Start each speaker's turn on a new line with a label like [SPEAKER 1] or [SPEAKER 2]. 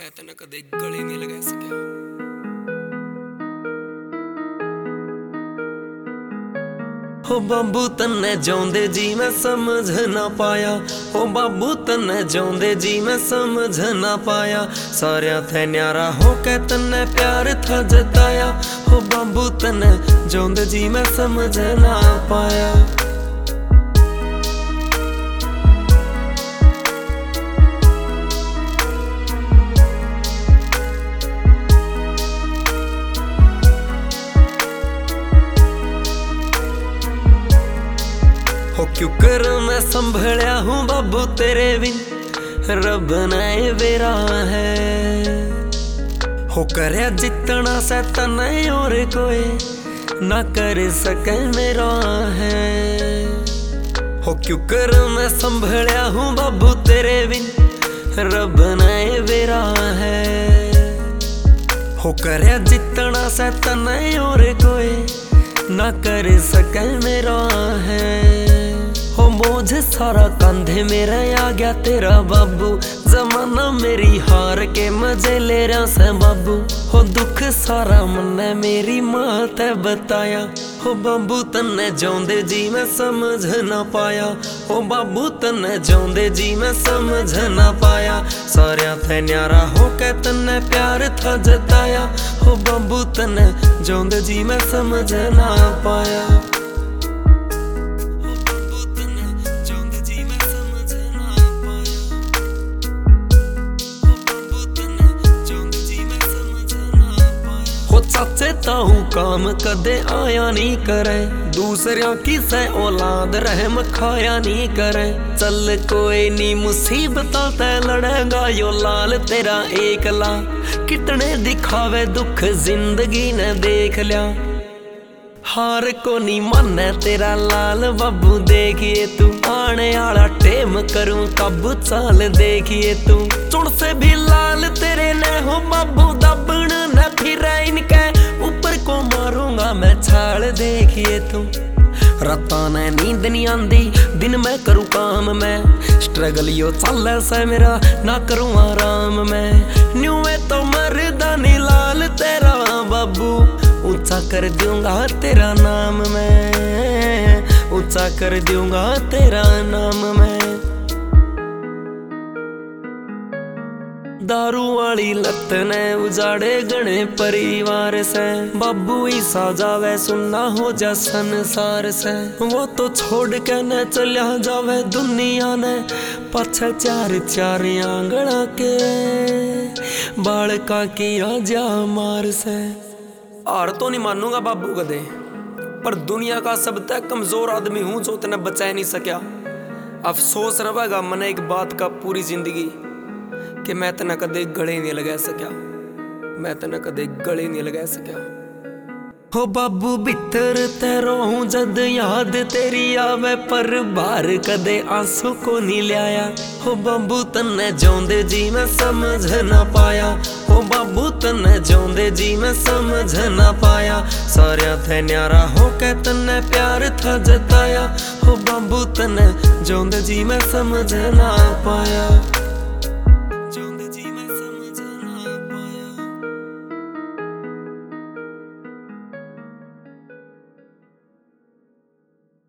[SPEAKER 1] मैं तेने कदे गले नहीं लगा सकिया।
[SPEAKER 2] हो बाबू तन्ने जाऊंदे जी मैं समझ ना पाया, हो बाबू तन्ने जाऊंदे जी मैं समझ ना पाया। सारिया थे न्यारा हो के तन्ने प्यार था जताया, हो बाबू तन्ने जाऊंदे जी मैं समझ ना पाया। हो क्यों कर मैं संभलिया हूँ बाबू तेरे बिन, रब ने बेरा है। हो करे जितना सैतान और कोई ना कर सके मेरा है। हो क्यों कर मैं संभलिया हूँ बाबू तेरे बिन, रब ने बेरा है। हो करे जितना सैतान और कोई ना कर सके मेरा है। हो बोझ सारा कंधे मेरा आ गया तेरा बाबू, जमाना मेरी हार के मजे ले रहा से बाबू। हो दुख सारा मन मेरी माँ ते बताया, हो बाबू तन्ने जाऊंदे जी मैं समझ ना पाया, हो बाबू तन्ने जाऊंदे जी मैं समझ ना पाया। सारिया थे न्यारा हो के तन्ने प्यार था जताया, हो बाबू तन्ने जाऊंदे जी मैं समझ ना पाया। चाचे ताऊ काम कदे आया नहीं करे, दूसरिया की से औलाद रहम खाया नहीं करे। चल कोई नी मुसीबत ते लड़ेगा यो लाल तेरा एकला, कितने दिखावे दुख जिंदगी ने देख लिया। हार को नी माने तेरा लाल बाबू, देखिए तू आने आला टेम करूं कब चाल देखिए तू। चुन से भी लाल तेरे ने हो बाबू दबन न फिर इनके ऊपर को मारूंगा मैं छाल देखिए तू। रातां ने नींद नहीं आंदी दिन मैं करूं काम मैं, स्ट्रगल यो चल से मेरा ना करूं आराम मैं। न्यूए तो मरदा नी लाल तेरा बाबू, ऊंचा कर दूंगा तेरा नाम मैं, ऊंचा कर दूंगा तेरा नाम मैं। दारू वाली लत ने उजाड़े गणे परिवार से, बाबू ही साजावे सुनना हो जा संसार से। वो तो छोड़ के न चलिया जावे दुनिया ने, पाछे चार चार आंगड़ा के बालका किया जा मार से।
[SPEAKER 1] हार तो नहीं मानूंगा बाबू कदे, पर दुनिया का सब तक कमजोर आदमी हूं जो तेने बचा नहीं सकिया। अफसोस रहेगा मन एक बात का पूरी जिंदगी कि मैं तेने कदे गले नहीं लगा सकिया, मैं तेने कदे गले नहीं लगा सकिया।
[SPEAKER 2] हो बाबू भीतर तेरो हूँ जद याद तेरी आवे, पर बाहर कदे आंसू को नहीं लिया। हो बाबू तन्ने जाऊंदे जी मैं समझ ना पाया, हो बाबू तन्ने जाऊंदे जी मैं समझ ना पाया। सारिया थे न्यारा हो के तन्ने प्यार था जताया, हो बाबू तन्ने जाऊंदे जी मैं समझ ना पाया।